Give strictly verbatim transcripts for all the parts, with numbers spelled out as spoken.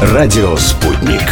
Радио «Спутник».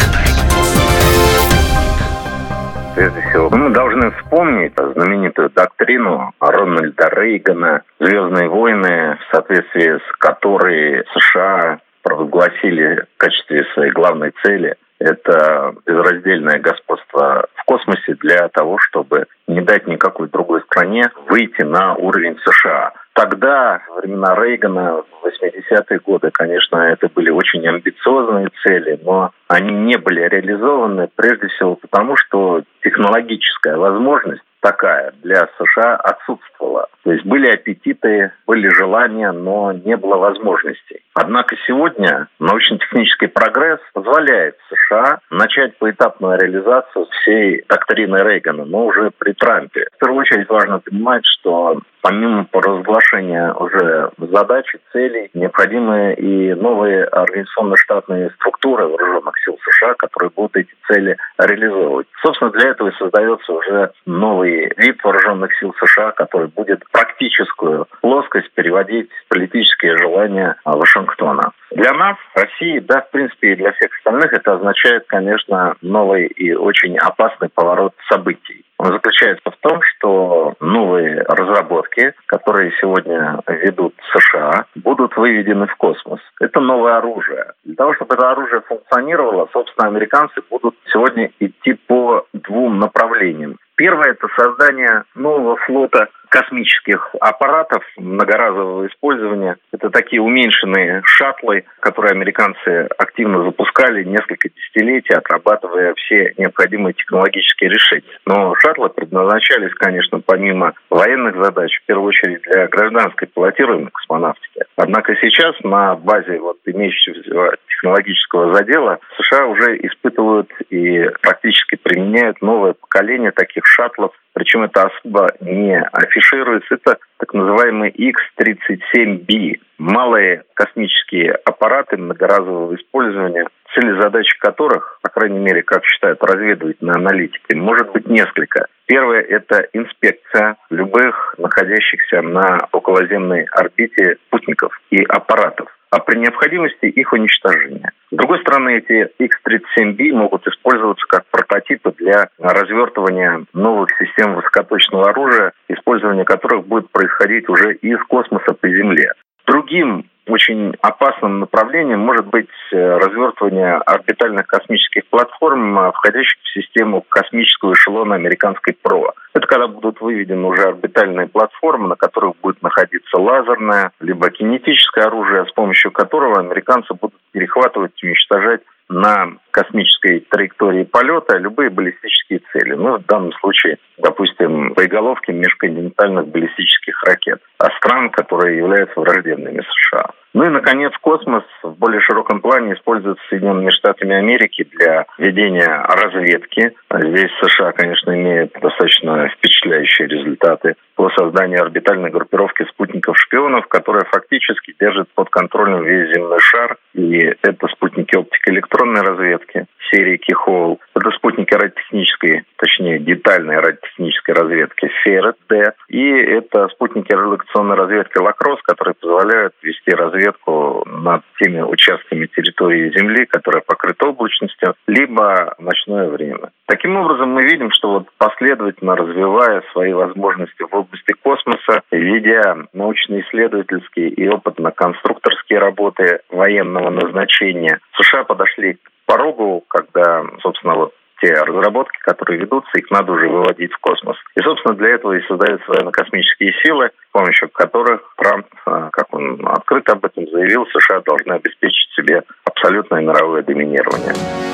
Прежде всего, мы должны вспомнить знаменитую доктрину Рональда Рейгана «Звездные войны», в соответствии с которой США провозгласили в качестве своей главной цели это безраздельное господство в космосе для того, чтобы не дать никакой другой стране выйти на уровень США. Тогда, во времена Рейгана, в восьмидесятые годы, конечно, это были очень амбициозные цели, но они не были реализованы прежде всего потому, что технологическая возможность такая для США отсутствовала. То есть были аппетиты, были желания, но не было возможностей. Однако сегодня научно-технический прогресс позволяет США начать поэтапную реализацию всей доктрины Рейгана, но уже при Трампе. В первую очередь важно понимать, что помимо провозглашения уже задач и целей, необходимы и новые организационно-штатные структуры вооруженных сил США, которые будут эти цели реализовывать. Собственно, для этого и создается уже новый вид вооруженных сил США, который будет практическую плоскость переводить в политические желания Вашингтона. Для нас, России, да, в принципе, и для всех остальных, это означает, конечно, новый и очень опасный поворот событий. Он заключается в том, что новые разработки, которые сегодня ведут США, будут выведены в космос. Это новое оружие. Для того, чтобы это оружие функционировало, собственно, американцы будут сегодня идти по двум направлениям. Первое – это создание нового флота космических аппаратов многоразового использования. Это такие уменьшенные шаттлы, которые американцы активно запускали несколько десятилетий, отрабатывая все необходимые технологические решения. Но шаттлы предназначались, конечно, помимо военных задач, в первую очередь для гражданской пилотируемой космонавтики. Однако сейчас на базе вот имеющегося технологического задела США уже испытывают и практически применяют новое поколение таких шаттлов. Причем это особо не афишируется. Это так называемый икс тридцать семь би. Малые космические аппараты многоразового использования, цели и задачи которых, по крайней мере, как считают разведывательные аналитики, может быть несколько. Первое – это инспекция любых находящихся на околоземной орбите спутников и аппаратов, а при необходимости их уничтожения. С другой стороны, эти икс тридцать семь би могут использоваться как прототипы для развертывания новых систем высокоточного оружия, использование которых будет происходить уже из космоса по Земле. Другим очень опасным направлением может быть развертывание орбитальных космических платформ, входящих в систему космического эшелона американской ПРО. Это когда будут выведены уже орбитальные платформы, на которых будет находиться лазерное, либо кинетическое оружие, с помощью которого американцы будут перехватывать и уничтожать на космической траектории полета любые баллистические цели. Ну, в данном случае, допустим, боеголовки межконтинентальных баллистических ракет, а стран, которые являются враждебными США. Ну и, наконец, космос в более широком плане используется Соединенными Штатами Америки для ведения разведки. Здесь США, конечно, имеют достаточно впечатляющие результаты по созданию орбитальной группировки спутников-шпионов, которая фактически держит под контролем весь земной шар. И это спутники оптико-электронной разведки серии Кихоул. Это спутники радиотехнической, точнее, детальной радиотехнической разведки Феррет-Д. И это спутники радиолокационной разведки Лакросс, которые позволяют вести разведку над теми участками территории Земли, которые покрыты облачностью, либо в ночное время. Таким образом, мы видим, что вот последовательно развивая свои возможности в области космоса, ведя научно-исследовательские и опытно-конструкторские работы военного назначения, США подошли к порогу, когда, собственно, вот те разработки, которые ведутся, их надо уже выводить в космос. И, собственно, для этого и создаются военно-космические силы, с помощью которых Трамп, как он открыто об этом заявил, США должны обеспечить себе абсолютное мировое доминирование.